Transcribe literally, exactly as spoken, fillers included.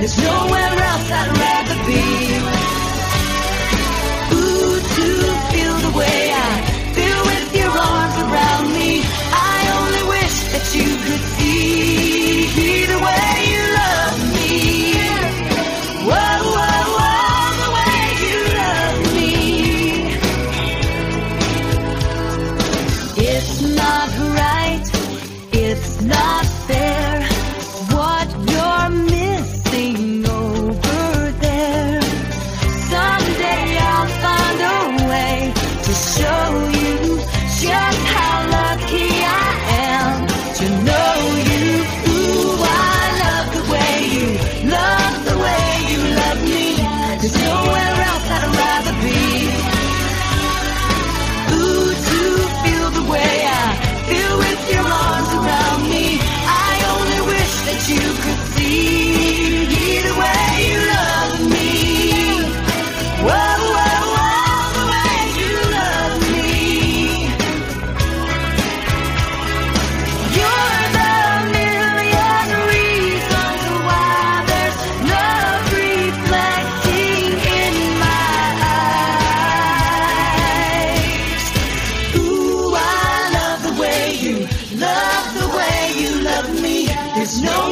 There's nowhere else I'd rather be. Ooh, to feel the way I feel with your arms around me. I only wish that you could see the way you love me. Whoa, whoa, whoa, the way you love me. It's not right, it's not fair, what you're missing over there. Someday I'll find a way to show you just how lucky I am to know you. Ooh, I love the way you love the way you love me. There's nowhere else I'd rather be. Ooh, to feel the way I feel with your arms around me. I only wish that you could see the way you love me. Whoa, whoa, whoa, the way you love me. You're the million reasons why there's love reflecting in my eyes. Ooh, I love the way you love the way you love me. There's no